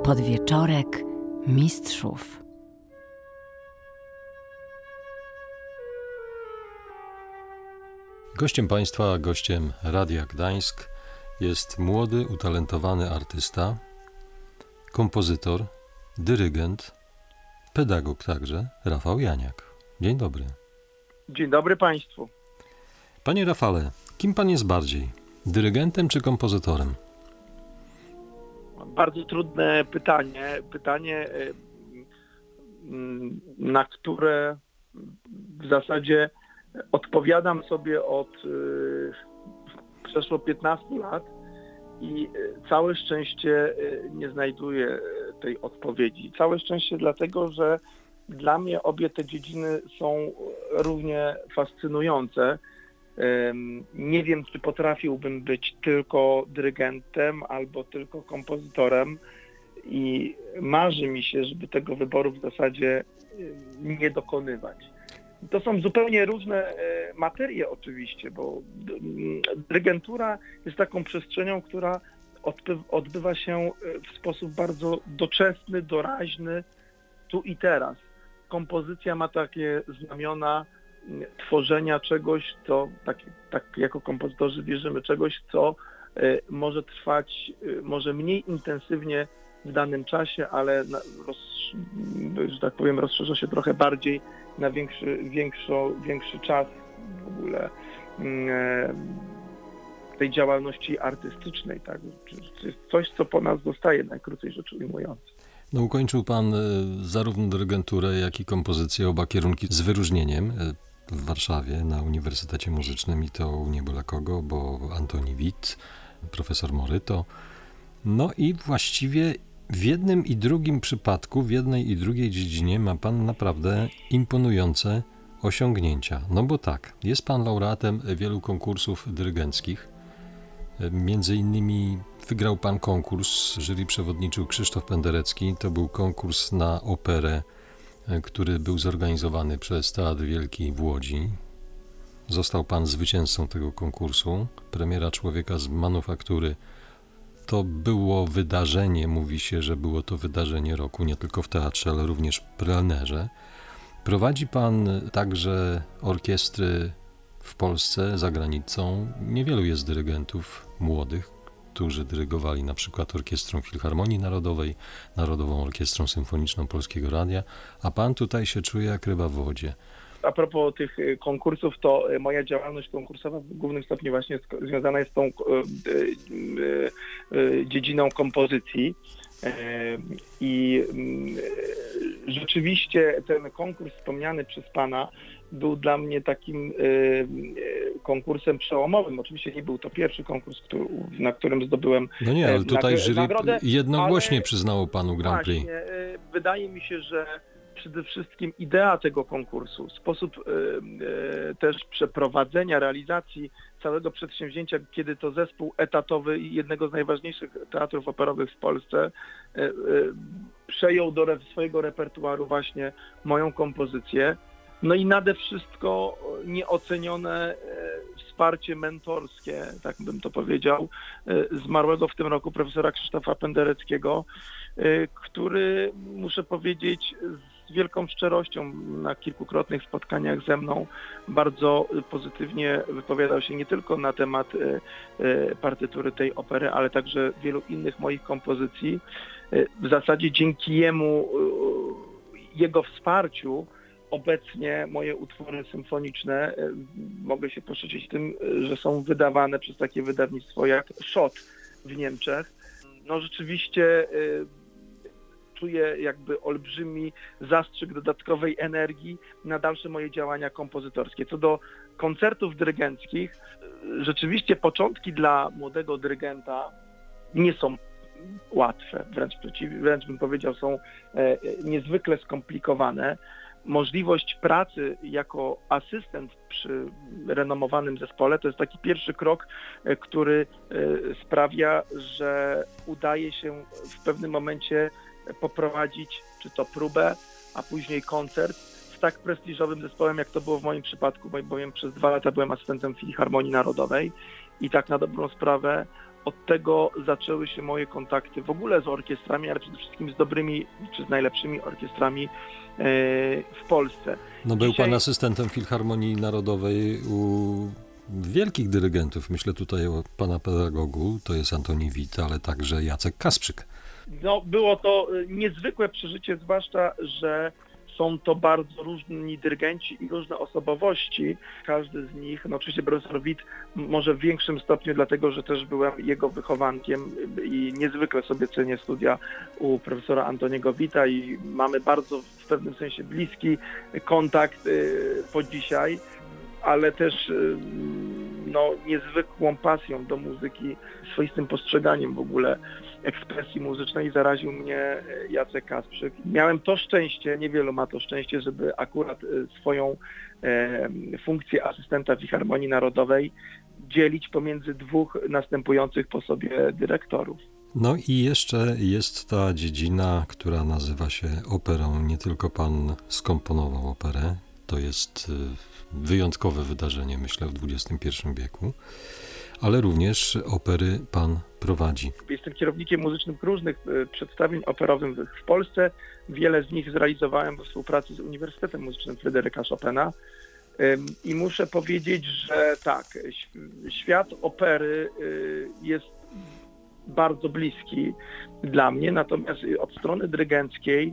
Podwieczorek mistrzów. Gościem Państwa, gościem Radia Gdańsk jest młody, utalentowany artysta, kompozytor, dyrygent, pedagog także, Rafał Janiak. Dzień dobry. Dzień dobry Państwu. Panie Rafale, kim Pan jest bardziej? Dyrygentem czy kompozytorem? Bardzo trudne pytanie, na które w zasadzie odpowiadam sobie od przeszło 15 lat i całe szczęście nie znajduję tej odpowiedzi. Całe szczęście dlatego, że dla mnie obie te dziedziny są równie fascynujące. Nie wiem, czy potrafiłbym być tylko dyrygentem albo tylko kompozytorem i marzy mi się, żeby tego wyboru w zasadzie nie dokonywać. To są zupełnie różne materie oczywiście, bo dyrygentura jest taką przestrzenią, która odbywa się w sposób bardzo doczesny, doraźny, tu i teraz. Kompozycja ma takie znamiona tworzenia czegoś, co, tak jako kompozytorzy wierzymy, czegoś, co może trwać, może mniej intensywnie w danym czasie, ale że tak powiem, rozszerza się trochę bardziej na większy czas w ogóle tej działalności artystycznej, tak? To jest coś, co po nas zostaje, najkrócej rzecz ujmując. No, ukończył Pan zarówno dyrygenturę, jak i kompozycję, oba kierunki z wyróżnieniem w Warszawie na Uniwersytecie Muzycznym, i to u nie byle kogo, bo Antoni Wit, profesor Moryto. No i właściwie w jednym i drugim przypadku, w jednej i drugiej dziedzinie ma Pan naprawdę imponujące osiągnięcia. No bo tak, jest Pan laureatem wielu konkursów dyrygenckich. Między innymi wygrał Pan konkurs, jury przewodniczył Krzysztof Penderecki. To był konkurs na operę, który był zorganizowany przez Teatr Wielki w Łodzi. Został Pan zwycięzcą tego konkursu. Premiera Człowieka z manufaktury to było wydarzenie, mówi się, że było to wydarzenie roku, nie tylko w teatrze, ale również w plenerze. Prowadzi Pan także orkiestry w Polsce, za granicą. Niewielu jest dyrygentów młodych, którzy dyrygowali na przykład Orkiestrą Filharmonii Narodowej, Narodową Orkiestrą Symfoniczną Polskiego Radia, a Pan tutaj się czuje jak ryba w wodzie. A propos tych konkursów, to moja działalność konkursowa w głównym stopniu właśnie związana jest z tą dziedziną kompozycji. I rzeczywiście ten konkurs wspomniany przez Pana był dla mnie takim konkursem przełomowym. Oczywiście nie był to pierwszy konkurs, na którym zdobyłem No nie, ale tutaj jury nagrodę, jednogłośnie przyznało Panu Grand Prix. Właśnie, wydaje mi się, że przede wszystkim idea tego konkursu, sposób też przeprowadzenia, realizacji całego przedsięwzięcia, kiedy to zespół etatowy jednego z najważniejszych teatrów operowych w Polsce przejął do swojego repertuaru właśnie moją kompozycję. No i nade wszystko nieocenione wsparcie mentorskie, tak bym to powiedział, zmarłego w tym roku profesora Krzysztofa Pendereckiego, który, muszę powiedzieć, z wielką szczerością na kilkukrotnych spotkaniach ze mną bardzo pozytywnie wypowiadał się nie tylko na temat partytury tej opery, ale także wielu innych moich kompozycji. W zasadzie dzięki jego wsparciu obecnie moje utwory symfoniczne mogę się poszczycić tym, że są wydawane przez takie wydawnictwo jak Schott w Niemczech. No rzeczywiście czuję jakby olbrzymi zastrzyk dodatkowej energii na dalsze moje działania kompozytorskie. Co do koncertów dyrygenckich, rzeczywiście początki dla młodego dyrygenta nie są łatwe, wręcz bym powiedział, są niezwykle skomplikowane. Możliwość pracy jako asystent przy renomowanym zespole to jest taki pierwszy krok, który sprawia, że udaje się w pewnym momencie poprowadzić czy to próbę, a później koncert z tak prestiżowym zespołem, jak to było w moim przypadku, bowiem przez 2 lata byłem asystentem Filharmonii Narodowej i tak na dobrą sprawę od tego zaczęły się moje kontakty w ogóle z orkiestrami, ale przede wszystkim z dobrymi czy z najlepszymi orkiestrami w Polsce. No był pan asystentem Filharmonii Narodowej u wielkich dyrygentów. Myślę tutaj o pana pedagogu, to jest Antoni Wit, ale także Jacek Kasprzyk. No, było to niezwykłe przeżycie, zwłaszcza, że są to bardzo różni dyrygenci i różne osobowości. Każdy z nich, no oczywiście profesor Wit może w większym stopniu, dlatego że też byłem jego wychowankiem i niezwykle sobie cenię studia u profesora Antoniego Wita i mamy bardzo w pewnym sensie bliski kontakt po dzisiaj, ale też no, niezwykłą pasją do muzyki, swoistym postrzeganiem w ogóle ekspresji muzycznej zaraził mnie Jacek Kasprzyk. Miałem to szczęście, niewielu ma to szczęście, żeby akurat swoją funkcję asystenta Filharmonii Narodowej dzielić pomiędzy dwóch następujących po sobie dyrektorów. No i jeszcze jest ta dziedzina, która nazywa się operą. Nie tylko pan skomponował operę, to jest wyjątkowe wydarzenie, myślę, w XXI wieku, ale również opery pan prowadzi. Jestem kierownikiem muzycznym różnych przedstawień operowych w Polsce. Wiele z nich zrealizowałem we współpracy z Uniwersytetem Muzycznym Fryderyka Chopina. I muszę powiedzieć, że tak, świat opery jest bardzo bliski dla mnie, natomiast od strony dyrygenckiej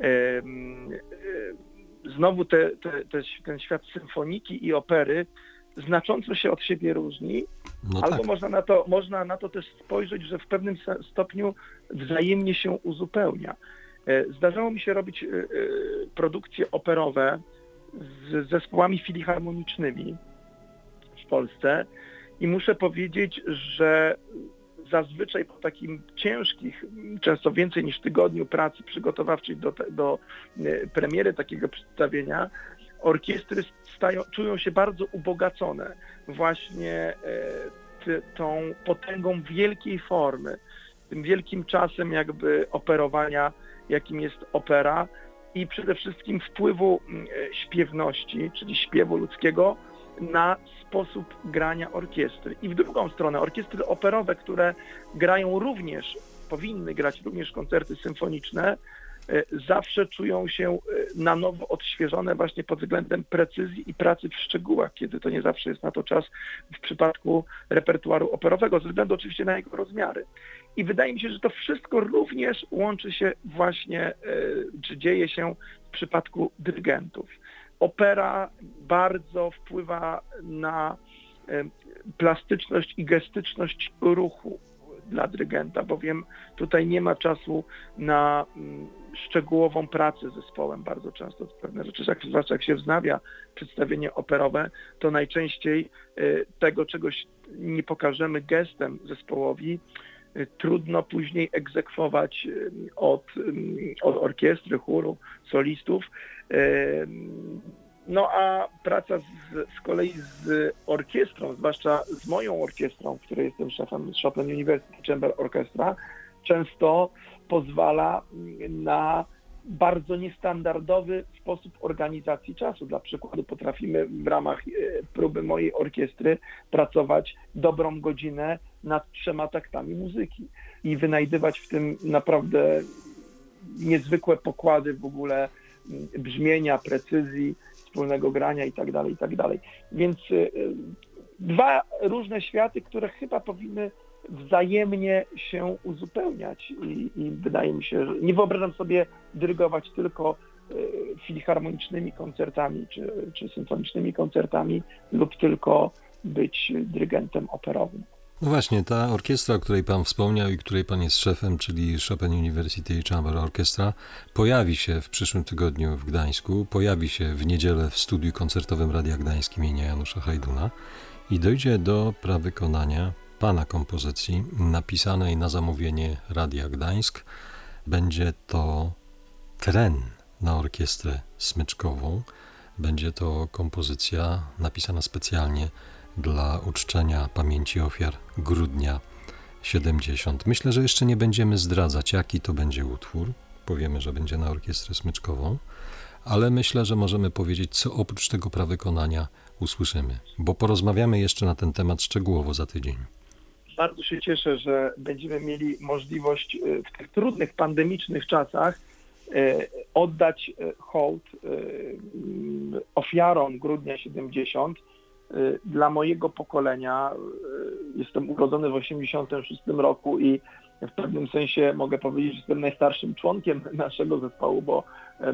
znowu ten świat symfoniki i opery znacząco się od siebie różni, no albo tak. Można na to też spojrzeć, że w pewnym stopniu wzajemnie się uzupełnia. Zdarzało mi się robić produkcje operowe z zespołami filharmonicznymi w Polsce i muszę powiedzieć, że zazwyczaj po takim ciężkich, często więcej niż tygodniu pracy przygotowawczej do premiery takiego przedstawienia, orkiestry czują się bardzo ubogacone właśnie tą potęgą wielkiej formy, tym wielkim czasem jakby operowania, jakim jest opera i przede wszystkim wpływu śpiewności, czyli śpiewu ludzkiego na sposób grania orkiestry. I w drugą stronę orkiestry operowe, które grają również, powinny grać również koncerty symfoniczne, zawsze czują się na nowo odświeżone właśnie pod względem precyzji i pracy w szczegółach, kiedy to nie zawsze jest na to czas w przypadku repertuaru operowego, ze względu oczywiście na jego rozmiary. I wydaje mi się, że to wszystko również łączy się właśnie, czy dzieje się w przypadku dyrygentów. Opera bardzo wpływa na plastyczność i gestyczność ruchu dla dyrygenta, bowiem tutaj nie ma czasu na szczegółową pracę z zespołem bardzo często. Pewne rzeczy, zwłaszcza jak się wznawia przedstawienie operowe, to najczęściej tego czegoś nie pokażemy gestem zespołowi, trudno później egzekwować od orkiestry, chóru, solistów. No a praca z kolei z orkiestrą, zwłaszcza z moją orkiestrą, w której jestem szefem Chopin University Chamber Orchestra, często pozwala na bardzo niestandardowy sposób organizacji czasu. Dla przykładu potrafimy w ramach próby mojej orkiestry pracować dobrą godzinę nad 3 taktami muzyki i wynajdywać w tym naprawdę niezwykłe pokłady w ogóle brzmienia, precyzji, wspólnego grania i tak dalej. Więc dwa różne światy, które chyba powinny wzajemnie się uzupełniać i wydaje mi się, że nie wyobrażam sobie dyrygować tylko filharmonicznymi koncertami czy symfonicznymi koncertami lub tylko być dyrygentem operowym. No właśnie, ta orkiestra, o której pan wspomniał i której pan jest szefem, czyli Chopin University Chamber Orchestra, pojawi się w przyszłym tygodniu w Gdańsku, pojawi się w niedzielę w studiu koncertowym Radia Gdańsk imienia Janusza Hajduna i dojdzie do prawykonania pana kompozycji napisanej na zamówienie Radia Gdańsk. Będzie to tren na orkiestrę smyczkową. Będzie to kompozycja napisana specjalnie dla uczczenia pamięci ofiar Grudnia 70. Myślę, że jeszcze nie będziemy zdradzać, jaki to będzie utwór. Powiemy, że będzie na orkiestrę smyczkową, ale myślę, że możemy powiedzieć, co oprócz tego prawykonania usłyszymy, bo porozmawiamy jeszcze na ten temat szczegółowo za tydzień. Bardzo się cieszę, że będziemy mieli możliwość w tych trudnych, pandemicznych czasach oddać hołd ofiarom Grudnia 70. Dla mojego pokolenia. Jestem urodzony w 86 roku i w pewnym sensie mogę powiedzieć, że jestem najstarszym członkiem naszego zespołu, bo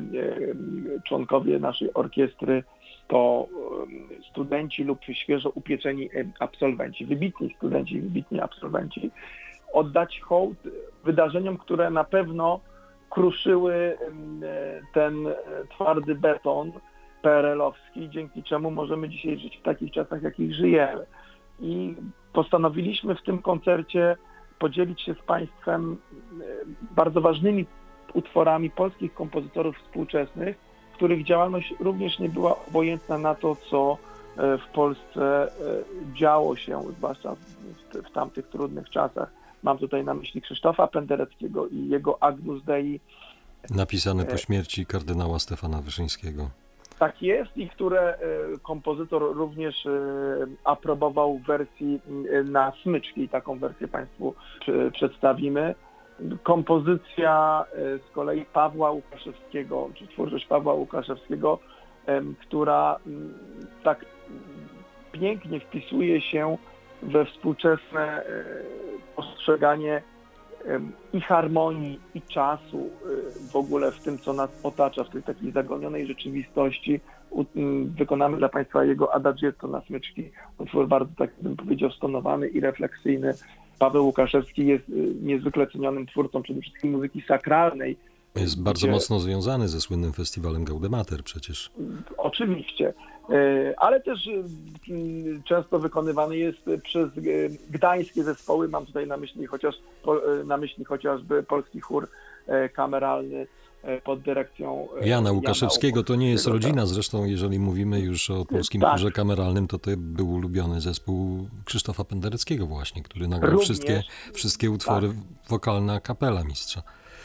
członkowie naszej orkiestry to studenci lub świeżo upieczeni absolwenci, wybitni studenci, wybitni absolwenci. Oddać hołd wydarzeniom, które na pewno kruszyły ten twardy beton PRL-owski, dzięki czemu możemy dzisiaj żyć w takich czasach, jakich żyjemy. I postanowiliśmy w tym koncercie podzielić się z Państwem bardzo ważnymi utworami polskich kompozytorów współczesnych, których działalność również nie była obojętna na to, co w Polsce działo się, zwłaszcza w tamtych trudnych czasach. Mam tutaj na myśli Krzysztofa Pendereckiego i jego Agnus Dei. Napisane po śmierci kardynała Stefana Wyszyńskiego. Tak jest i które kompozytor również aprobował w wersji na smyczki. Taką wersję Państwu przedstawimy. Kompozycja z kolei Pawła Łukaszewskiego, czy twórczość Pawła Łukaszewskiego, która tak pięknie wpisuje się we współczesne postrzeganie i harmonii, i czasu w ogóle w tym, co nas otacza, w tej takiej zagonionej rzeczywistości. Wykonamy dla Państwa jego Adagietto na smyczki. Utwór bardzo, tak bym powiedział, stonowany i refleksyjny. Paweł Łukaszewski jest niezwykle cenionym twórcą przede wszystkim muzyki sakralnej. Jest bardzo mocno związany ze słynnym festiwalem Gaudemater przecież. Oczywiście, ale też często wykonywany jest przez gdańskie zespoły. Mam tutaj na myśli chociażby polski chór kameralny pod dyrekcją Jana Łukaszewskiego. To nie jest rodzina, zresztą jeżeli mówimy już o polskim chórze kameralnym, to był ulubiony zespół Krzysztofa Pendereckiego właśnie, który nagrał wszystkie utwory wokalne a cappella mistrza.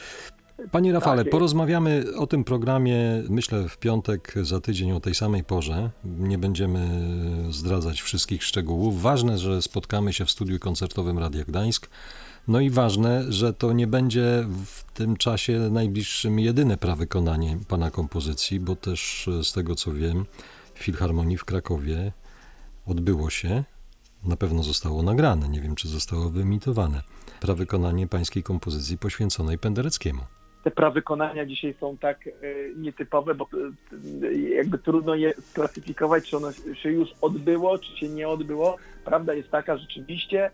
Panie Rafale, porozmawiamy o tym programie, myślę, w piątek za tydzień o tej samej porze. Nie będziemy zdradzać wszystkich szczegółów. Ważne, że spotkamy się w studiu koncertowym Radia Gdańsk. No i ważne, że to nie będzie w tym czasie najbliższym jedyne prawykonanie pana kompozycji, bo też z tego co wiem, w Filharmonii w Krakowie odbyło się, na pewno zostało nagrane, nie wiem czy zostało wyemitowane, prawykonanie pańskiej kompozycji poświęconej Pendereckiemu. Te prawykonania dzisiaj są tak nietypowe, bo jakby trudno je sklasyfikować, czy ono się już odbyło, czy się nie odbyło. Prawda jest taka, rzeczywiście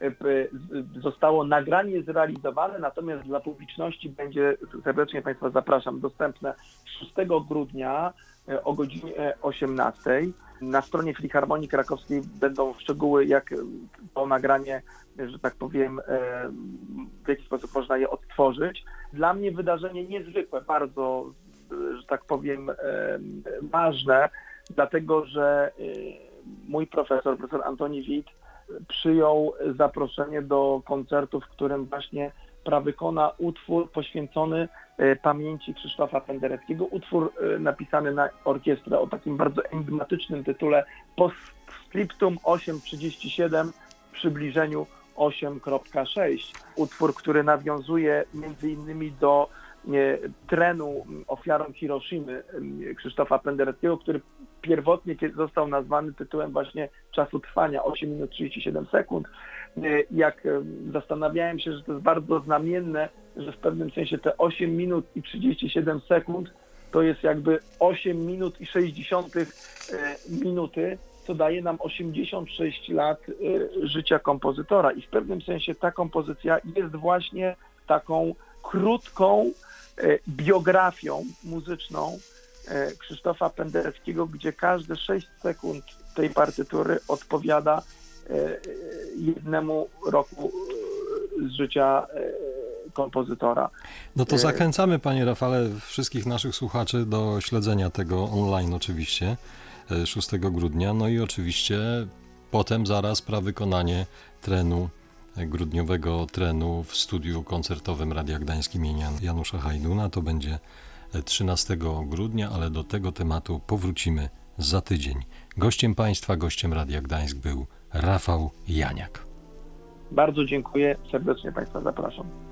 zostało nagranie zrealizowane, natomiast dla publiczności będzie, serdecznie Państwa zapraszam, dostępne 6 grudnia o godzinie 18. Na stronie Filharmonii Krakowskiej będą szczegóły, jak to nagranie, że tak powiem, w jaki sposób można je odtworzyć. Dla mnie wydarzenie niezwykłe, bardzo, że tak powiem, ważne, dlatego że mój profesor Antoni Witt przyjął zaproszenie do koncertu, w którym właśnie prawykona utwór poświęcony pamięci Krzysztofa Pendereckiego. Utwór napisany na orkiestrę o takim bardzo enigmatycznym tytule Postscriptum 8:37 w przybliżeniu 8.6. Utwór, który nawiązuje między innymi do trenu ofiarom Hiroshimy Krzysztofa Pendereckiego, który pierwotnie został nazwany tytułem właśnie czasu trwania 8 minut 37 sekund. Jak zastanawiałem się, że to jest bardzo znamienne, że w pewnym sensie te 8 minut i 37 sekund to jest jakby 8 minut i 60 minuty, co daje nam 86 lat życia kompozytora. I w pewnym sensie ta kompozycja jest właśnie taką krótką biografią muzyczną Krzysztofa Pendereckiego, gdzie każde 6 sekund tej partytury odpowiada jednemu roku z życia kompozytora. No to zachęcamy, panie Rafale, wszystkich naszych słuchaczy do śledzenia tego online oczywiście 6 grudnia. No i oczywiście potem zaraz prawykonanie trenu, grudniowego trenu w studiu koncertowym Radia Gdańsk imienia Janusza Hajduna. To będzie 13 grudnia, ale do tego tematu powrócimy za tydzień. Gościem państwa, gościem Radia Gdańsk był Rafał Janiak. Bardzo dziękuję, serdecznie Państwa zapraszam.